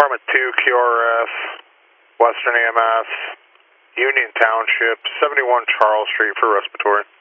Department 2, QRS, Western EMS, Union Township, 71 Charles Street for respiratory.